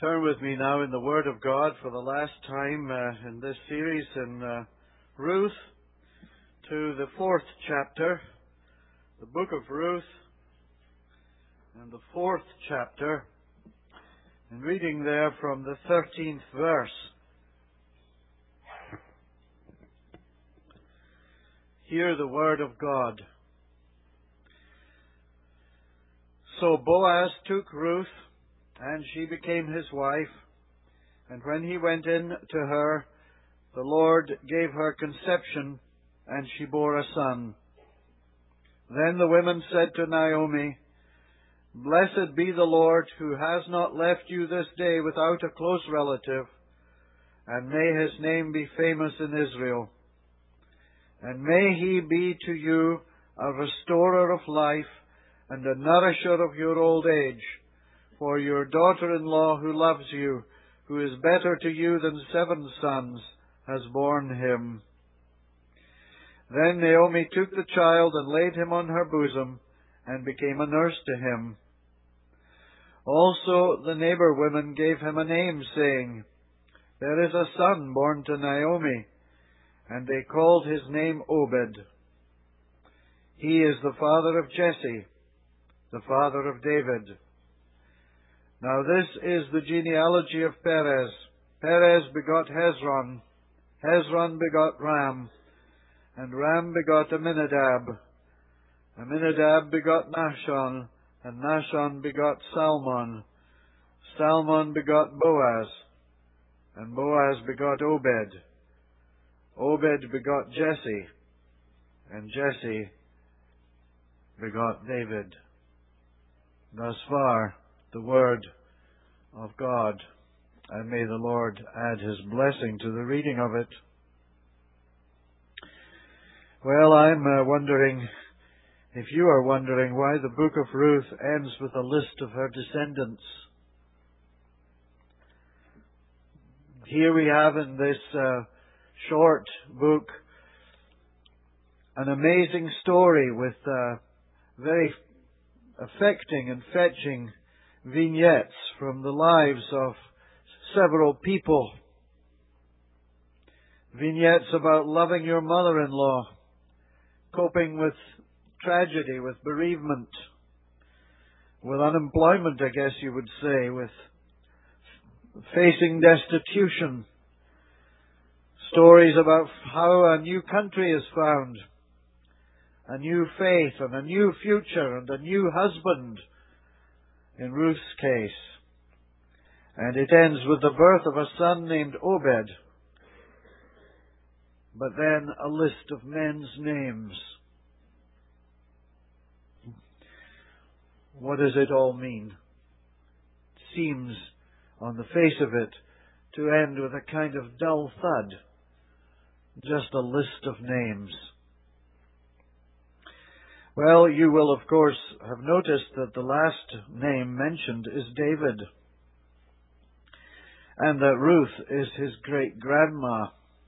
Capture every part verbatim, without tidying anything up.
Turn with me now in the Word of God for the last time uh, in this series in uh, Ruth to the fourth chapter, the book of Ruth, and the fourth chapter, and reading there from the thirteenth verse. Hear the Word of God. So Boaz took Ruth, and she became his wife. And when he went in to her, the Lord gave her conception, and she bore a son. Then the women said to Naomi, "Blessed be the Lord, who has not left you this day without a close relative, and may his name be famous in Israel. And may he be to you a restorer of life, and a nourisher of your old age. For your daughter-in-law who loves you, who is better to you than seven sons, has borne him." Then Naomi took the child and laid him on her bosom, and became a nurse to him. Also the neighbor women gave him a name, saying, "There is a son born to Naomi," and they called his name Obed. He is the father of Jesse, the father of David. Now this is the genealogy of Perez. Perez begot Hezron. Hezron begot Ram. And Ram begot Aminadab. Aminadab begot Nahshon. And Nahshon begot Salmon. Salmon begot Boaz. And Boaz begot Obed. Obed begot Jesse. And Jesse begot David. Thus far, the Word of God, and may the Lord add His blessing to the reading of it. Well, I'm uh, wondering, if you are wondering, why the book of Ruth ends with a list of her descendants. Here we have in this uh, short book an amazing story with uh, very affecting and fetching vignettes from the lives of several people. Vignettes about loving your mother-in-law, coping with tragedy, with bereavement, with unemployment, I guess you would say, with facing destitution. Stories about how a new country is found, a new faith and a new future and a new husband, in Ruth's case. And it ends with the birth of a son named Obed. But then a list of men's names. What does it all mean? It seems, on the face of it, to end with a kind of dull thud. Just a list of names. Well, you will, of course, have noticed that the last name mentioned is David, and that Ruth is his great-grandma.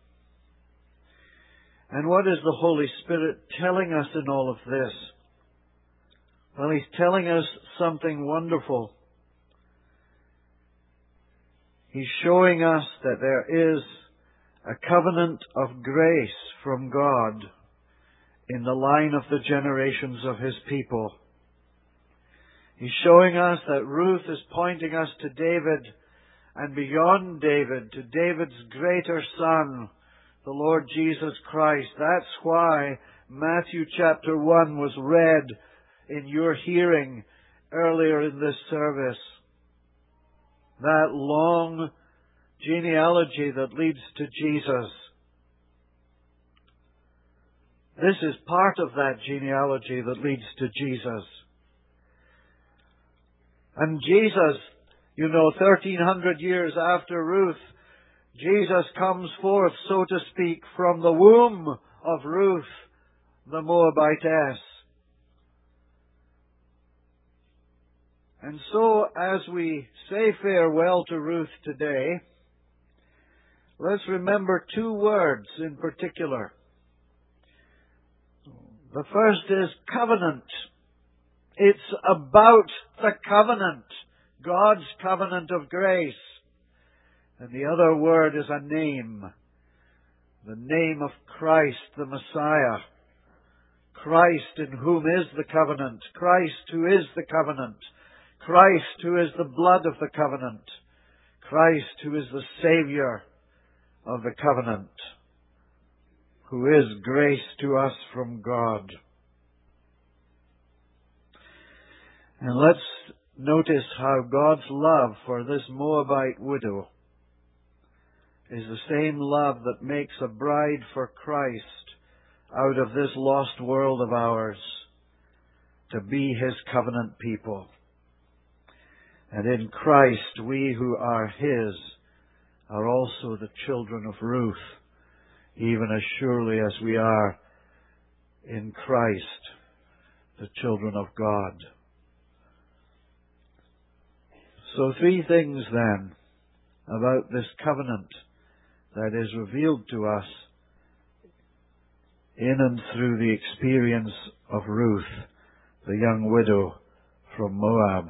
And what is the Holy Spirit telling us in all of this? Well, He's telling us something wonderful. He's showing us that there is a covenant of grace from God in the line of the generations of His people. He's showing us that Ruth is pointing us to David, and beyond David, to David's greater son, the Lord Jesus Christ. That's why Matthew chapter one was read in your hearing earlier in this service. That long genealogy that leads to Jesus. This is part of that genealogy that leads to Jesus. And Jesus, you know, thirteen hundred years after Ruth, Jesus comes forth, so to speak, from the womb of Ruth, the Moabitess. And so, as we say farewell to Ruth today, let's remember two words in particular. The first is covenant. It's about the covenant God's covenant of grace. And the other word is a name. The name of Christ, the Messiah. Christ in whom is the covenant. Christ who is the covenant. Christ who is the blood of the covenant. Christ who is the Savior of the covenant. Who is grace to us from God. And let's notice how God's love for this Moabite widow is the same love that makes a bride for Christ out of this lost world of ours to be His covenant people. And in Christ, we who are His are also the children of Ruth, even as surely as we are in Christ, the children of God. So three things then about this covenant that is revealed to us in and through the experience of Ruth, the young widow from Moab.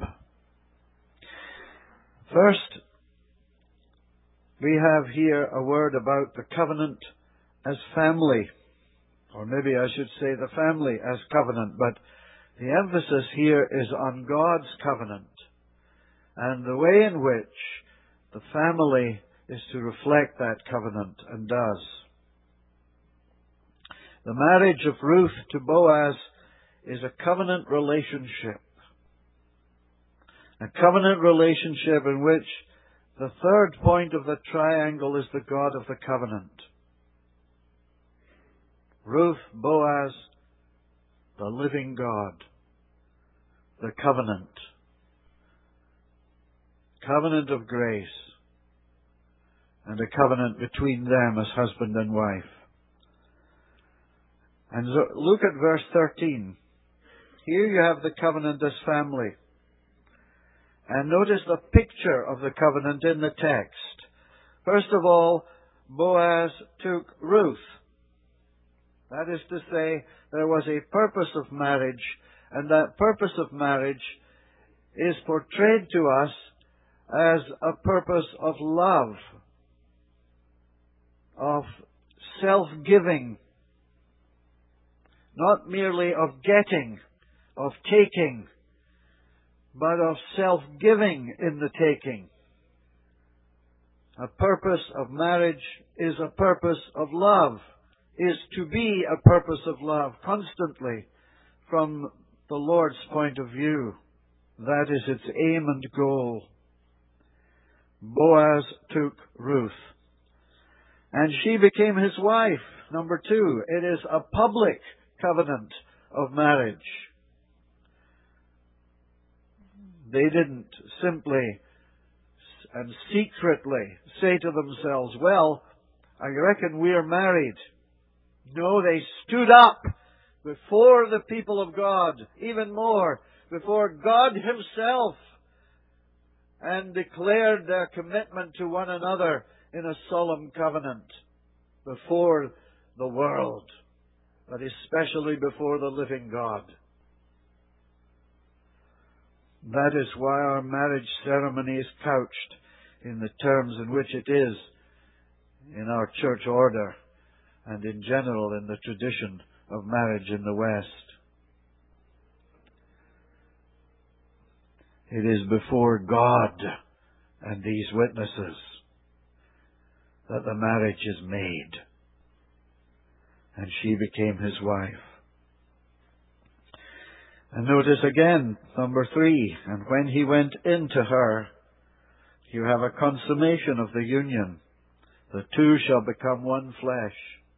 First, we have here a word about the covenant as family, or maybe I should say the family as covenant, but the emphasis here is on God's covenant and the way in which the family is to reflect that covenant and does. The marriage of Ruth to Boaz is a covenant relationship. A covenant relationship in which the third point of the triangle is the God of the covenant. Ruth, Boaz, the living God, the covenant. Covenant of grace. And a covenant between them as husband and wife. And so look at verse thirteen. Here you have the covenant as family. And notice the picture of the covenant in the text. First of all, Boaz took Ruth. That is to say, there was a purpose of marriage, and that purpose of marriage is portrayed to us as a purpose of love, of self-giving, not merely of getting, of taking, but of self-giving in the taking. A purpose of marriage is a purpose of love, is to be a purpose of love constantly from the Lord's point of view. That is its aim and goal. Boaz took Ruth, and she became his wife. Number two, it is a public covenant of marriage. They didn't simply and secretly say to themselves, well, I reckon we're married. No, they stood up before the people of God, even more, before God Himself, and declared their commitment to one another in a solemn covenant before the world, but especially before the living God. That is why our marriage ceremony is couched in the terms in which it is in our church order and in general in the tradition of marriage in the West. It is before God and these witnesses that the marriage is made. And she became his wife. And notice again, number three, and when he went into her, you have a consummation of the union. The two shall become one flesh.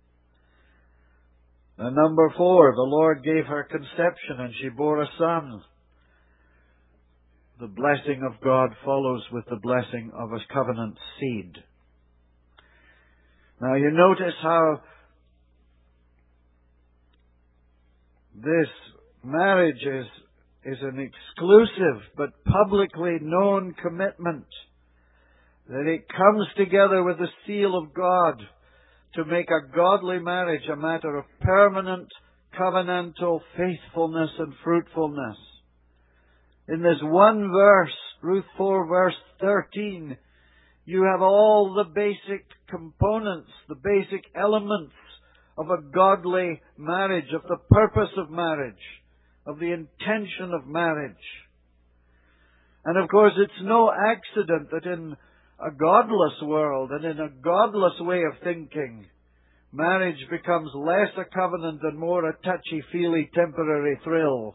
And number four, the Lord gave her conception and she bore a son. The blessing of God follows with the blessing of a covenant seed. Now you notice how this marriage is, is an exclusive but publicly known commitment. That it comes together with the seal of God to make a godly marriage a matter of permanent covenantal faithfulness and fruitfulness. In this one verse, Ruth four verse thirteen, you have all the basic components, the basic elements of a godly marriage, of the purpose of marriage, of the intention of marriage. And of course, it's no accident that in a godless world and in a godless way of thinking, marriage becomes less a covenant and more a touchy-feely temporary thrill.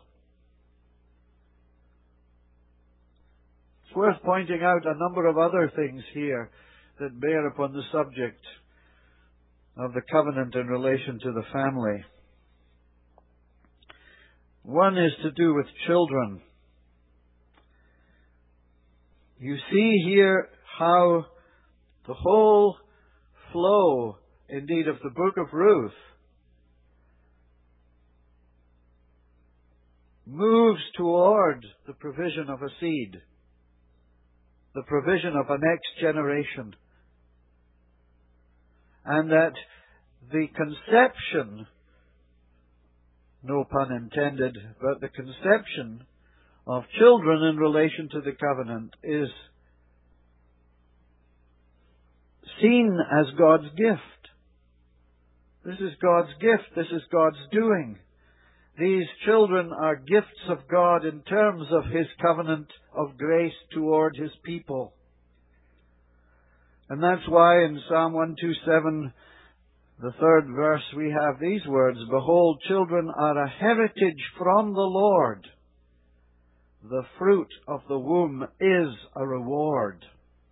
It's worth pointing out a number of other things here that bear upon the subject of the covenant in relation to the family. One is to do with children. You see here how the whole flow, indeed, of the book of Ruth moves toward the provision of a seed, the provision of a next generation. And that the conception, no pun intended, but the conception of children in relation to the covenant is seen as God's gift. This is God's gift. This is God's doing. These children are gifts of God in terms of His covenant of grace toward His people. And that's why in Psalm one twenty-seven, the third verse, we have these words, "Behold, children are a heritage from the Lord. The fruit of the womb is a reward."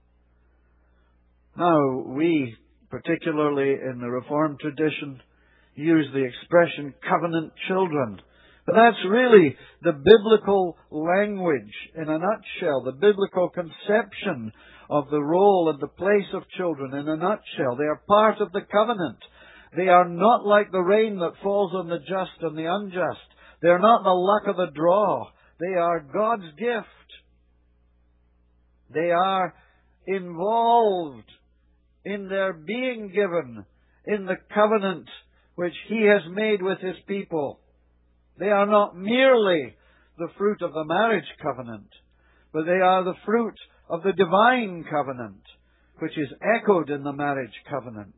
Now, we, particularly in the Reformed tradition, use the expression covenant children. But that's really the biblical language in a nutshell, the biblical conception of the role and the place of children in a nutshell. They are part of the covenant. They are not like the rain that falls on the just and the unjust. They are not the luck of the draw. They are God's gift. They are involved in their being given in the covenant which He has made with His people. They are not merely the fruit of the marriage covenant, but they are the fruit of the divine covenant, which is echoed in the marriage covenant.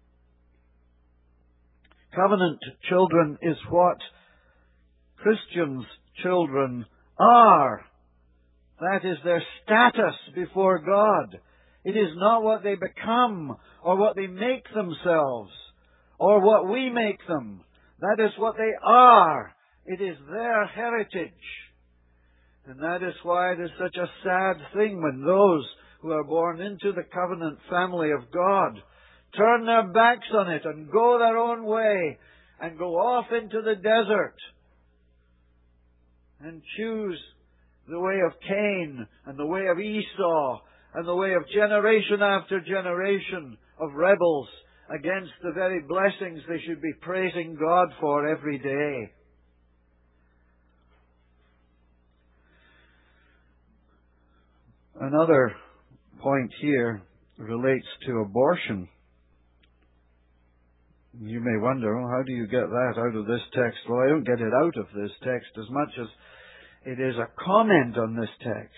Covenant children is what Christians' children are. That is their status before God. It is not what they become or what they make themselves or what we make them. That is what they are. It is their heritage. And that is why it is such a sad thing when those who are born into the covenant family of God turn their backs on it and go their own way and go off into the desert and choose the way of Cain and the way of Esau and the way of generation after generation of rebels against the very blessings they should be praising God for every day. Another point here relates to abortion. You may wonder, oh, how do you get that out of this text? Well, I don't get it out of this text as much as it is a comment on this text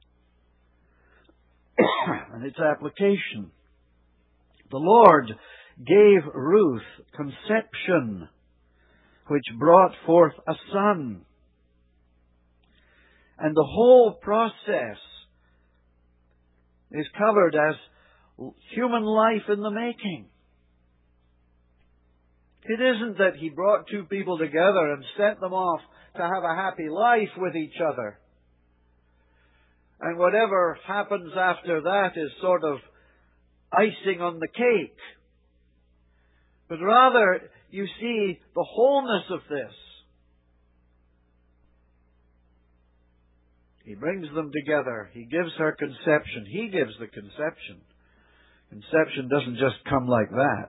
and its application. The Lord gave Ruth conception, which brought forth a son. And the whole process is covered as human life in the making. It isn't that He brought two people together and sent them off to have a happy life with each other. And whatever happens after that is sort of icing on the cake. But rather, you see the wholeness of this. He brings them together. He gives her conception. He gives the conception. Conception doesn't just come like that.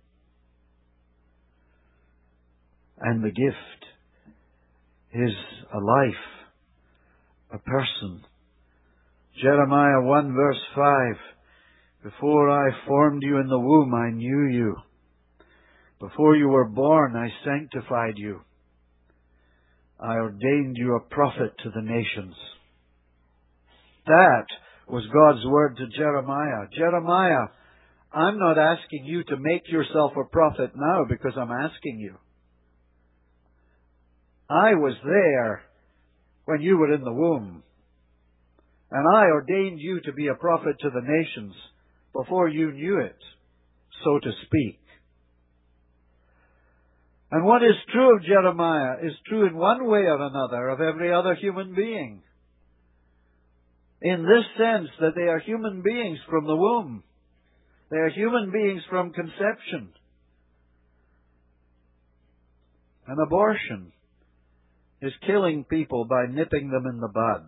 And the gift is a life, a person. Jeremiah one verse five, "Before I formed you in the womb, I knew you. Before you were born, I sanctified you. I ordained you a prophet to the nations." That was God's word to Jeremiah. Jeremiah, I'm not asking you to make yourself a prophet now because I'm asking you. I was there when you were in the womb, and I ordained you to be a prophet to the nations before you knew it, so to speak. And what is true of Jeremiah is true in one way or another of every other human being. In this sense that they are human beings from the womb. They are human beings from conception. An abortion is killing people by nipping them in the bud.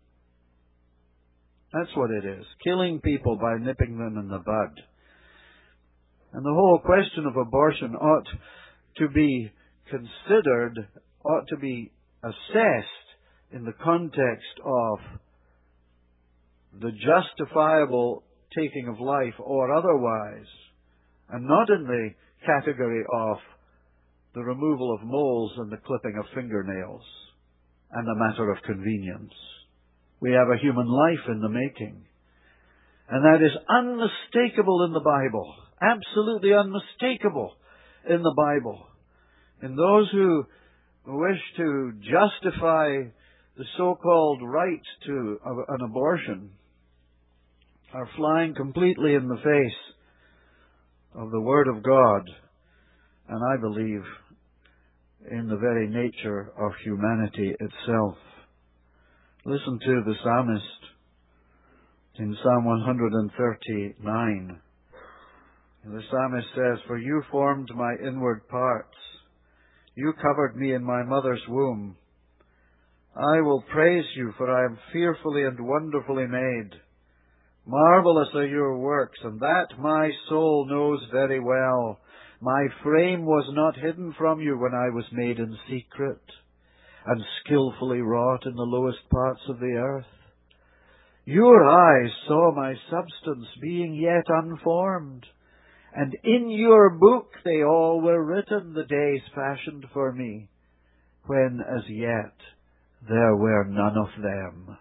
That's what it is. Killing people by nipping them in the bud. And the whole question of abortion ought to be considered, ought to be assessed in the context of the justifiable taking of life or otherwise, and not in the category of the removal of moles and the clipping of fingernails and a matter of convenience. We have a human life in the making. And that is unmistakable in the Bible. Absolutely unmistakable in the Bible. And those who wish to justify the so-called right to an abortion are flying completely in the face of the Word of God, and I believe in the very nature of humanity itself. Listen to the psalmist in Psalm one thirty-nine. The psalmist says, "For you formed my inward parts. You covered me in my mother's womb. I will praise you, for I am fearfully and wonderfully made. Marvelous are your works, and that my soul knows very well. My frame was not hidden from you when I was made in secret, and skillfully wrought in the lowest parts of the earth. Your eyes saw my substance being yet unformed, and in your book they all were written, the days fashioned for me, when as yet there were none of them."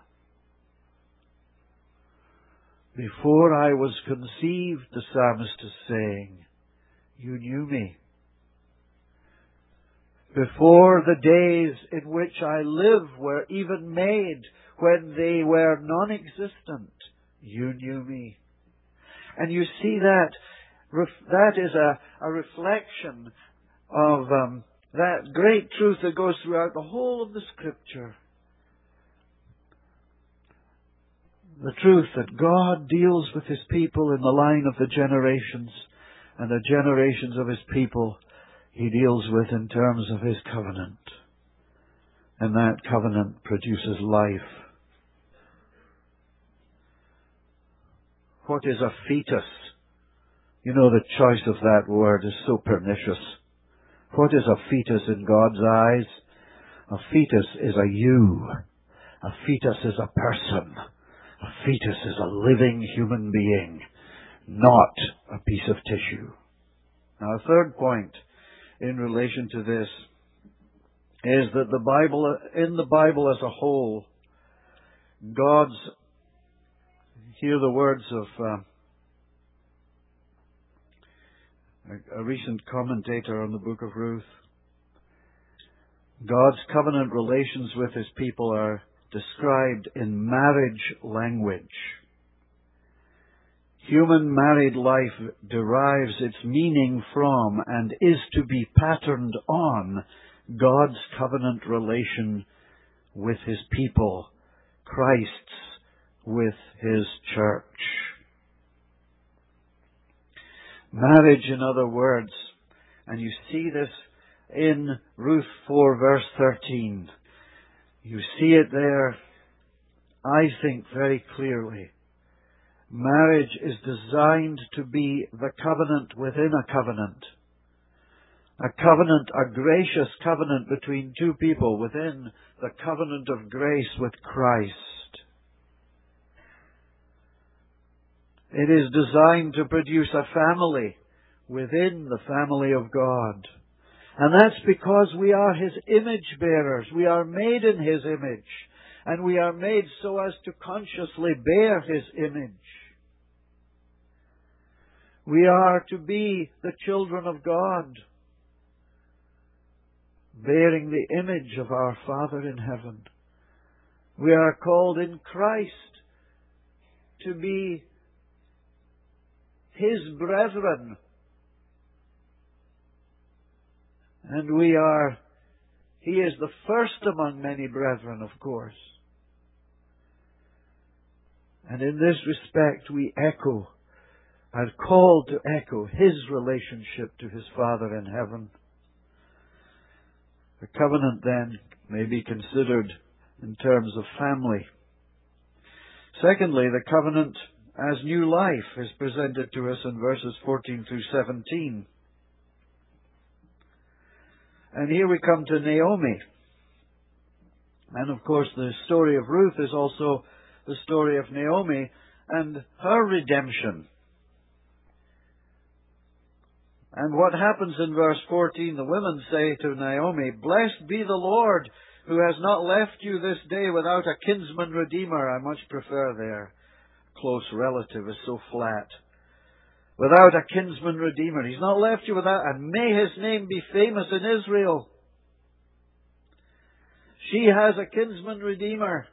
Before I was conceived, the psalmist is saying, you knew me. Before the days in which I live were even made, when they were non-existent, you knew me. And you see that, that is a, a reflection of um, that great truth that goes throughout the whole of the Scripture. The truth that God deals with His people in the line of the generations, and the generations of His people He deals with in terms of His covenant. And that covenant produces life. What is a fetus? You know, the choice of that word is so pernicious. What is a fetus in God's eyes? A fetus is a you. A fetus is a person. A fetus is a living human being, not a piece of tissue. Now, a third point in relation to this is that the Bible, in the Bible as a whole, God's, hear the words of uh, a, a recent commentator on the book of Ruth. God's covenant relations with His people are described in marriage language. Human married life derives its meaning from and is to be patterned on God's covenant relation with His people, Christ's with His church. Marriage, in other words, and you see this in Ruth four verse thirteen. You see it there, I think, very clearly. Marriage is designed to be the covenant within a covenant. A covenant, a gracious covenant between two people within the covenant of grace with Christ. It is designed to produce a family within the family of God. And that's because we are His image bearers. We are made in His image. and we are made so as to consciously bear His image. We are to be the children of God, bearing the image of our Father in heaven. We are called in Christ to be His brethren. And we are, He is the first among many brethren, of course. And in this respect we echo, are called to echo His relationship to His Father in heaven. The covenant then may be considered in terms of family. Secondly, the covenant as new life is presented to us in verses fourteen through seventeen. And here we come to Naomi. And of course the story of Ruth is also the story of Naomi and her redemption. And what happens in verse fourteen, the women say to Naomi, "Blessed be the Lord, who has not left you this day without a kinsman redeemer." I much prefer their close relative is so flat. Without a kinsman redeemer. He's not left you without, and may His name be famous in Israel. She has a kinsman redeemer.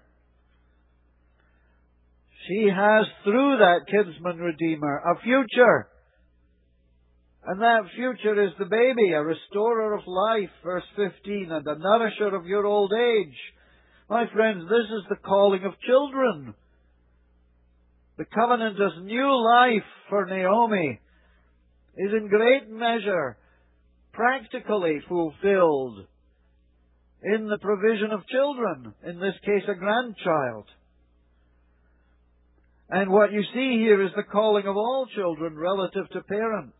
She has, through that kinsman redeemer, a future. And that future is the baby, a restorer of life, verse fifteen, and a nourisher of your old age. My friends, this is the calling of children. The covenant as new life for Naomi is in great measure practically fulfilled in the provision of children, in this case a grandchild. And what you see here is the calling of all children relative to parents.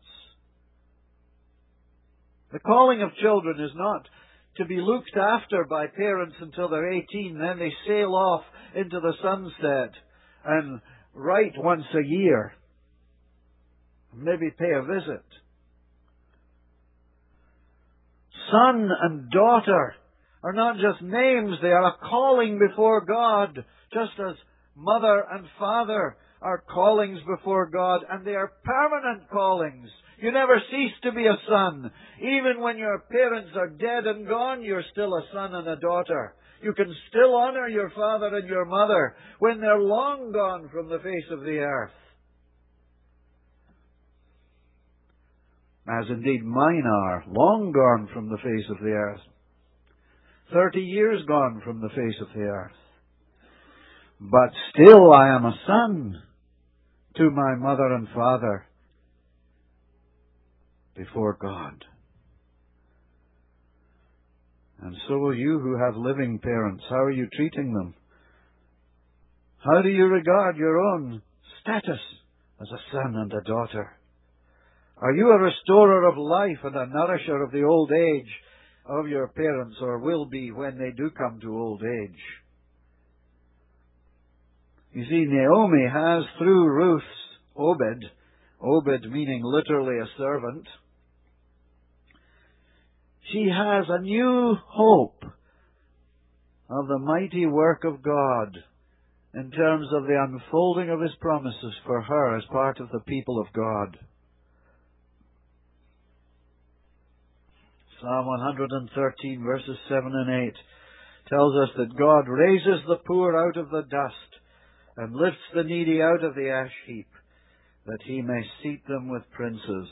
The calling of children is not to be looked after by parents until they're eighteen, then they sail off into the sunset and write once a year. Maybe pay a visit. Son and daughter are not just names, they are a calling before God, just as mother and father are callings before God, and they are permanent callings. You never cease to be a son. Even when your parents are dead and gone, you're still a son and a daughter. You can still honor your father and your mother when they're long gone from the face of the earth. As indeed mine are, long gone from the face of the earth. Thirty years gone from the face of the earth. But still I am a son to my mother and father before God. And so will you who have living parents. How are you treating them? How do you regard your own status as a son and a daughter? Are you a restorer of life and a nourisher of the old age of your parents, or will be when they do come to old age? You see, Naomi has through Ruth's Obed, Obed meaning literally a servant, she has a new hope of the mighty work of God in terms of the unfolding of His promises for her as part of the people of God. Psalm one thirteen verses seven and eight tells us that God raises the poor out of the dust and lifts the needy out of the ash heap, that He may seat them with princes.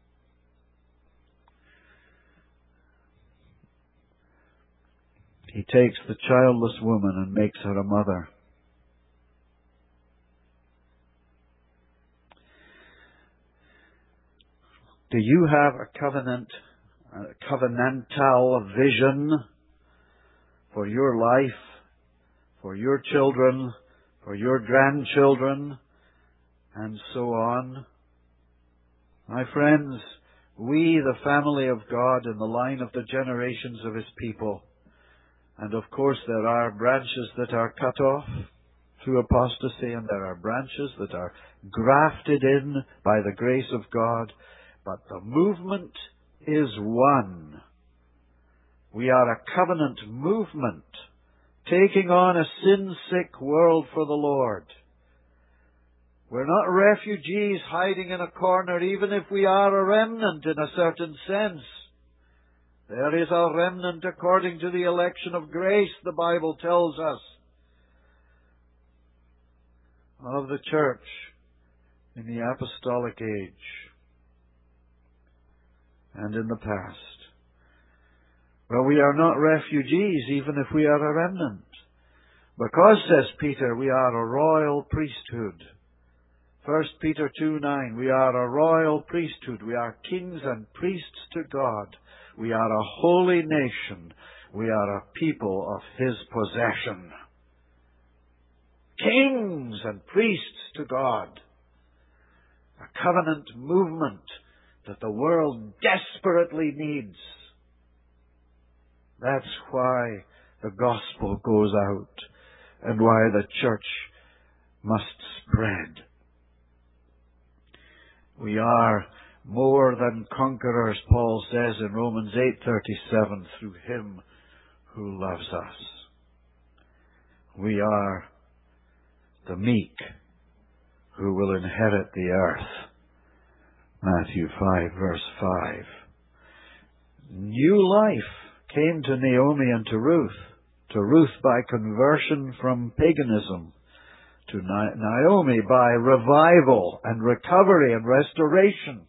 He takes the childless woman and makes her a mother. Do you have a covenant, a covenantal vision for your life, for your children, for your grandchildren, and so on? My friends, we, the family of God in the line of the generations of His people, and of course there are branches that are cut off through apostasy, and there are branches that are grafted in by the grace of God, but the movement is one. We are a covenant movement taking on a sin-sick world for the Lord. We're not refugees hiding in a corner, even if we are a remnant in a certain sense. There is a remnant according to the election of grace, the Bible tells us, of the church in the apostolic age and in the past. Well, we are not refugees, even if we are a remnant. Because, says Peter, we are a royal priesthood. First Peter two nine, we are a royal priesthood. We are kings and priests to God. We are a holy nation. We are a people of His possession. Kings and priests to God. A covenant movement that the world desperately needs. That's why the gospel goes out and why the church must spread. We are more than conquerors, Paul says in Romans eight thirty-seven, through Him who loves us. We are the meek who will inherit the earth. Matthew five, verse five. New life came to Naomi and to Ruth. To Ruth by conversion from paganism. To Naomi by revival and recovery and restoration.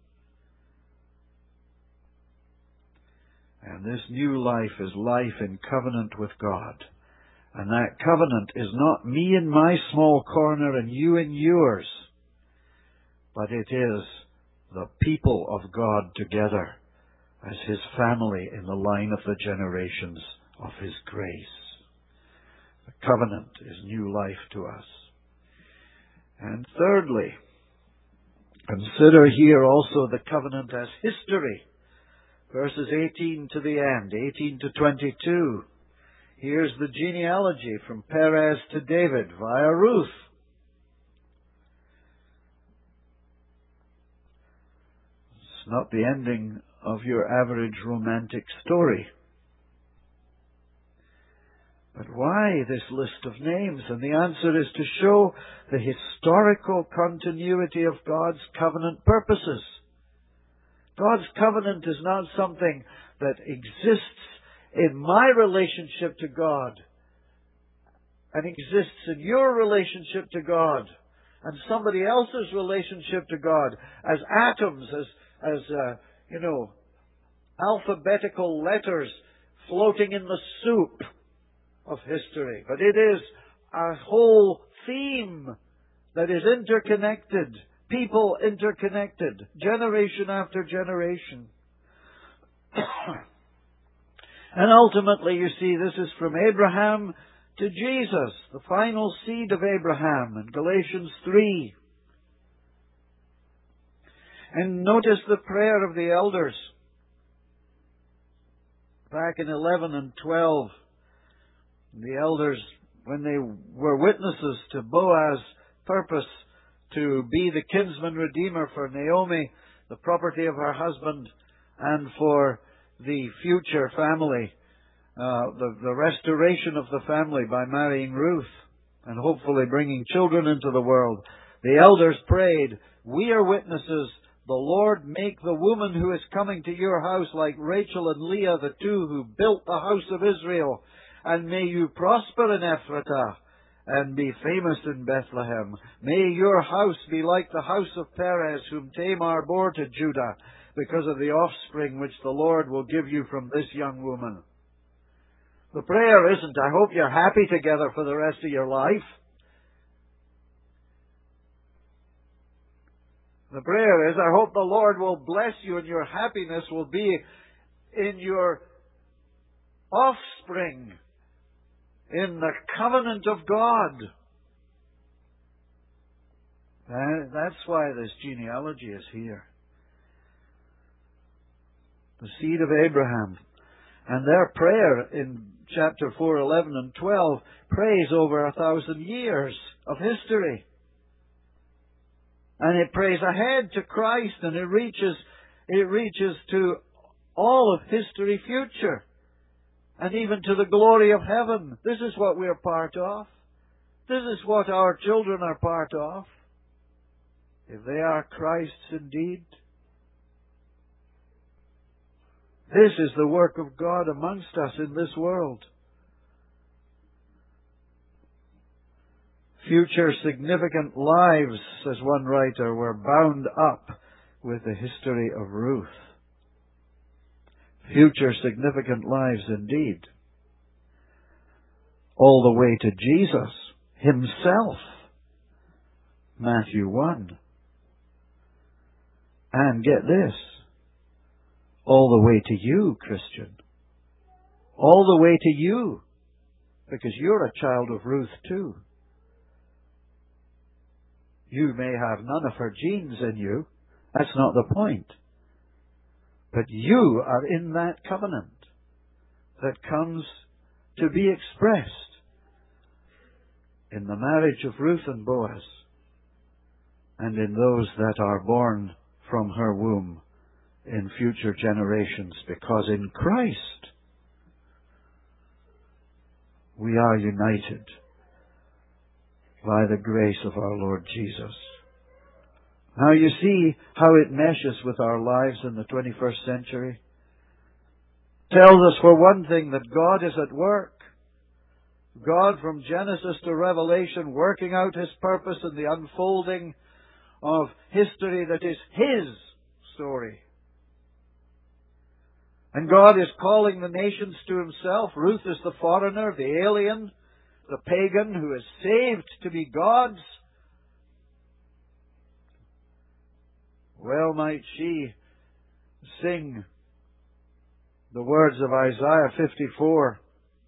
And this new life is life in covenant with God. And that covenant is not me in my small corner and you in yours, but it is the people of God together as His family in the line of the generations of His grace. The covenant is new life to us. And thirdly, consider here also the covenant as history. Verses eighteen to the end, eighteen to twenty-two. Here's the genealogy from Perez to David via Ruth. It's not the ending of your average romantic story. But why this list of names? And the answer is to show the historical continuity of God's covenant purposes. God's covenant is not something that exists in my relationship to God and exists in your relationship to God and somebody else's relationship to God as atoms, as, as uh, you know, alphabetical letters floating in the soup of history. But it is a whole theme that is interconnected, people interconnected, generation after generation. And ultimately, you see, this is from Abraham to Jesus, the final seed of Abraham in Galatians three. And notice the prayer of the elders back in eleven and twelve. The elders, when they were witnesses to Boaz's purpose to be the kinsman redeemer for Naomi, the property of her husband, and for the future family, uh, the, the restoration of the family by marrying Ruth and hopefully bringing children into the world. The elders prayed, "We are witnesses. The Lord make the woman who is coming to your house like Rachel and Leah, the two who built the house of Israel. And may you prosper in Ephratah and be famous in Bethlehem. May your house be like the house of Perez, whom Tamar bore to Judah, because of the offspring which the Lord will give you from this young woman." The prayer isn't, "I hope you're happy together for the rest of your life." The prayer is, "I hope the Lord will bless you and your happiness will be in your offspring, in the covenant of God." And that's why this genealogy is here. The seed of Abraham. And their prayer in chapter four, eleven and twelve prays over a thousand years of history. And it prays ahead to Christ, and it reaches, it reaches to all of history future. and even to the glory of heaven. This is what we are part of. This is what our children are part of. If they are Christ's indeed. This is the work of God amongst us in this world. Future significant lives, says one writer, were bound up with the history of Ruth. Future significant lives indeed. All the way to Jesus Himself. Matthew one. And get this, all the way to you, Christian. All the way to you. Because you're a child of Ruth too. You may have none of her genes in you. That's not the point. But you are in that covenant that comes to be expressed in the marriage of Ruth and Boaz, and in those that are born from her womb in future generations, because in Christ we are united by the grace of our Lord Jesus. Now you see how it meshes with our lives in the twenty-first century. Tells us, for one thing, that God is at work. God, from Genesis to Revelation, working out His purpose in the unfolding of history that is His story. And God is calling the nations to Himself. Ruth is the foreigner, the alien, the pagan who is saved to be God's. Well might she sing the words of Isaiah fifty-four,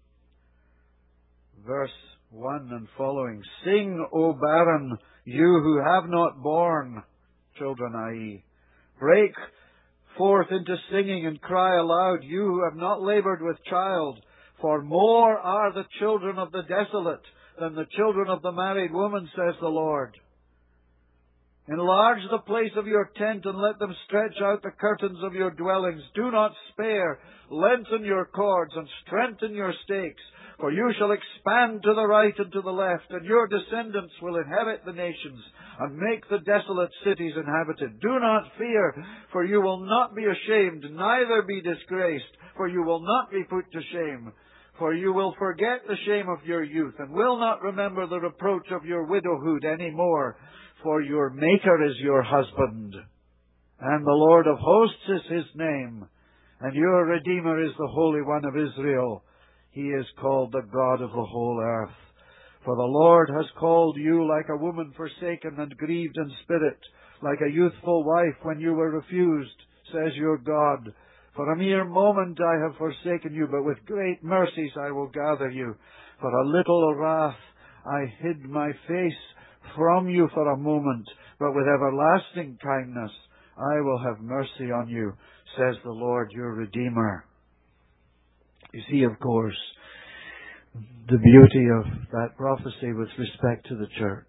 verse one and following. Sing, O barren, you who have not borne children, that is. Break forth into singing and cry aloud, you who have not labored with child. For more are the children of the desolate than the children of the married woman, says the Lord. Enlarge the place of your tent and let them stretch out the curtains of your dwellings. Do not spare. Lengthen your cords and strengthen your stakes. For you shall expand to the right and to the left, and your descendants will inhabit the nations and make the desolate cities inhabited. Do not fear, for you will not be ashamed, neither be disgraced, for you will not be put to shame. For you will forget the shame of your youth, and will not remember the reproach of your widowhood any more. For your Maker is your husband, and the Lord of hosts is His name, and your Redeemer is the Holy One of Israel. He is called the God of the whole earth. For the Lord has called you like a woman forsaken and grieved in spirit, like a youthful wife when you were refused, says your God. For a mere moment I have forsaken you, but with great mercies I will gather you. For a little wrath I hid my face from you for a moment, but with everlasting kindness I will have mercy on you, says the Lord your Redeemer. You see, of course, the beauty of that prophecy with respect to the church.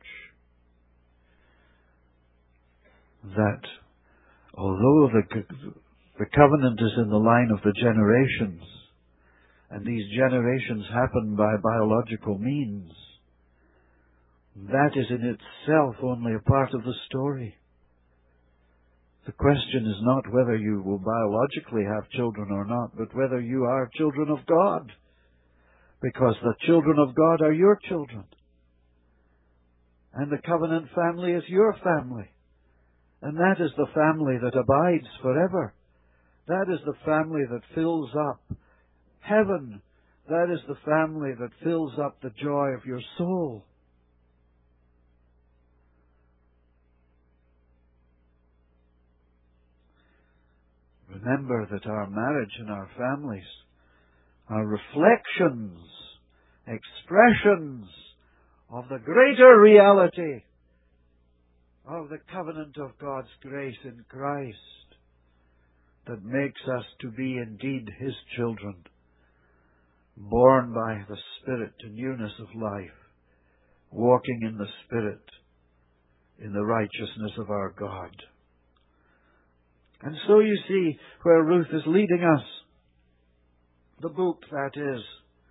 That although the, the covenant is in the line of the generations, and these generations happen by biological means, that is in itself only a part of the story. The question is not whether you will biologically have children or not, but whether you are children of God. Because the children of God are your children. And the covenant family is your family. And that is the family that abides forever. That is the family that fills up heaven. That is the family that fills up the joy of your soul. Remember that our marriage and our families are reflections, expressions of the greater reality of the covenant of God's grace in Christ that makes us to be indeed His children, born by the Spirit to newness of life, walking in the Spirit in the righteousness of our God. And so you see where Ruth is leading us. the book that is,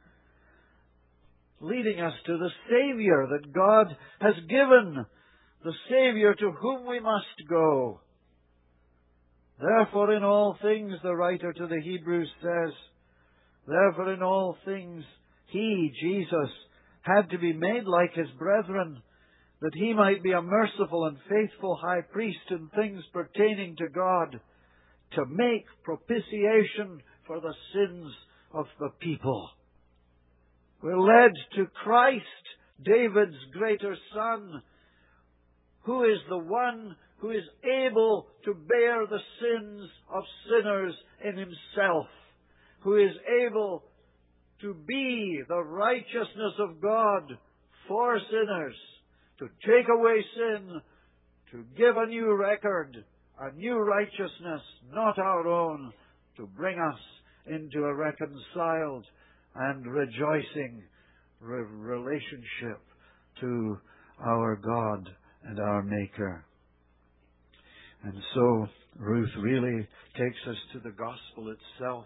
leading us to the Savior that God has given, the Savior to whom we must go. Therefore in all things, the writer to the Hebrews says, therefore in all things He, Jesus, had to be made like His brethren, that He might be a merciful and faithful high priest in things pertaining to God, to make propitiation for the sins of the people. We're led to Christ, David's greater son, who is the one who is able to bear the sins of sinners in Himself, who is able to be the righteousness of God for sinners, to take away sin, to give a new record, a new righteousness, not our own, to bring us into a reconciled and rejoicing re- relationship to our God and our Maker. And so Ruth really takes us to the gospel itself.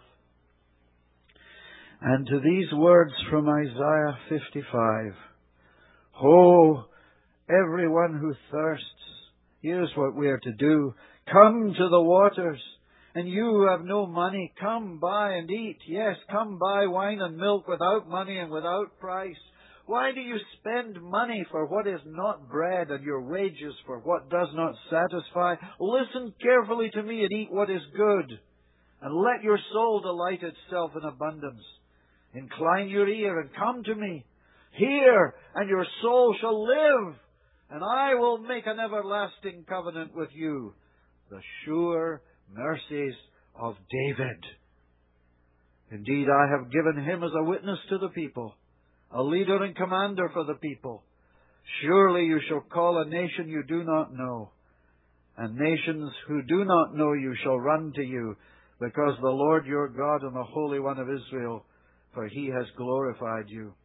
And to these words from Isaiah fifty-five, "Ho, everyone who thirsts, here's what we are to do. Come to the waters, and you who have no money, come buy and eat. Yes, come buy wine and milk without money and without price. Why do you spend money for what is not bread, and your wages for what does not satisfy? Listen carefully to me and eat what is good, and let your soul delight itself in abundance. Incline your ear and come to me. Hear, and your soul shall live, and I will make an everlasting covenant with you, the sure mercies of David. Indeed, I have given him as a witness to the people, a leader and commander for the people. Surely you shall call a nation you do not know, and nations who do not know you shall run to you, because the Lord your God and the Holy One of Israel, for He has glorified you."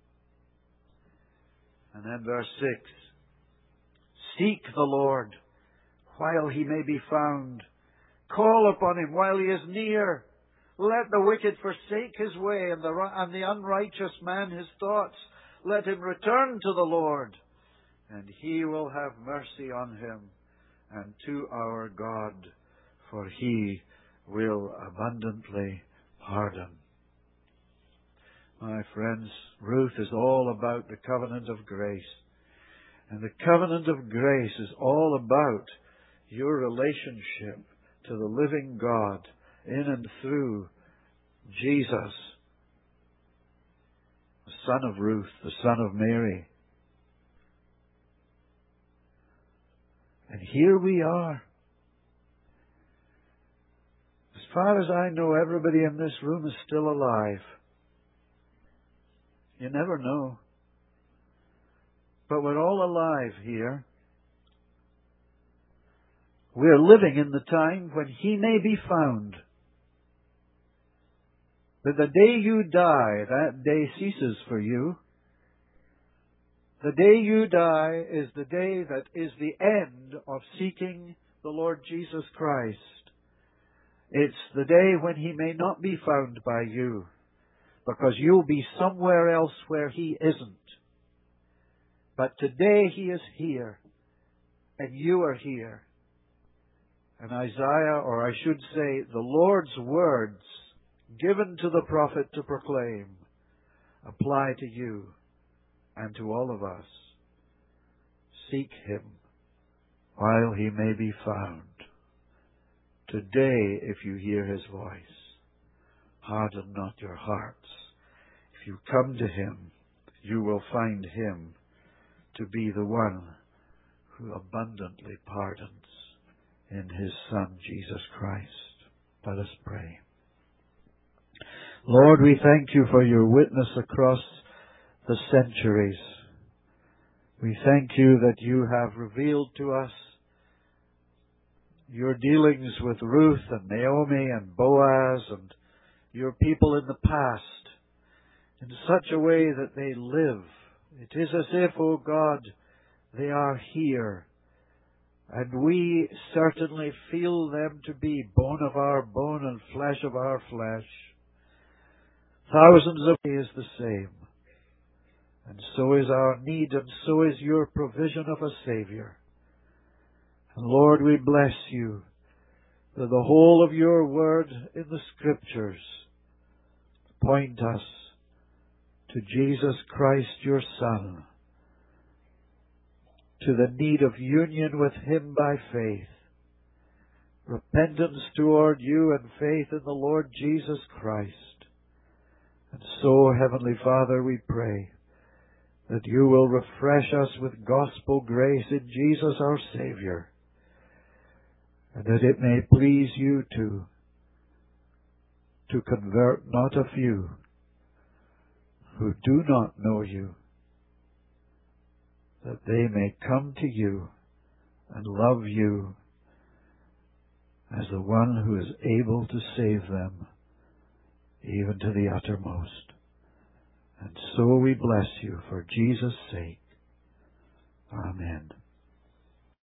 And then verse six, "Seek the Lord while He may be found. Call upon Him while He is near. Let the wicked forsake his way, and the, and the unrighteous man his thoughts. Let him return to the Lord, and He will have mercy on him, and to our God, for He will abundantly pardon." My friends, Ruth is all about the covenant of grace. And the covenant of grace is all about your relationship to the living God in and through Jesus, the son of Ruth, the son of Mary. And here we are. As far as I know, everybody in this room is still alive. You never know. But we're all alive here. We're living in the time when He may be found. That the day you die, that day ceases for you. The day you die is the day that is the end of seeking the Lord Jesus Christ. It's the day when He may not be found by you, because you'll be somewhere else where He isn't. But today He is here, and you are here. And Isaiah, or I should say, the Lord's words given to the prophet to proclaim, apply to you and to all of us. Seek Him while He may be found. Today, if you hear His voice, harden not your hearts. If you come to Him, you will find Him to be the one who abundantly pardons in His Son, Jesus Christ. Let us pray. Lord, we thank You for Your witness across the centuries. We thank You that You have revealed to us Your dealings with Ruth and Naomi and Boaz and Your people in the past in such a way that they live. It is as if, O God, they are here, and we certainly feel them to be bone of our bone and flesh of our flesh. thousands of is the same. And so is our need, and so is your provision of a Savior. And Lord, we bless you that the whole of your word in the Scriptures point us to Jesus Christ, your Son, to the need of union with Him by faith, repentance toward you, and faith in the Lord Jesus Christ. And so, Heavenly Father, we pray that you will refresh us with gospel grace in Jesus our Savior, and that it may please you to, to convert not a few who do not know you, that they may come to you and love you as the one who is able to save them even to the uttermost. And so we bless you for Jesus' sake. Amen.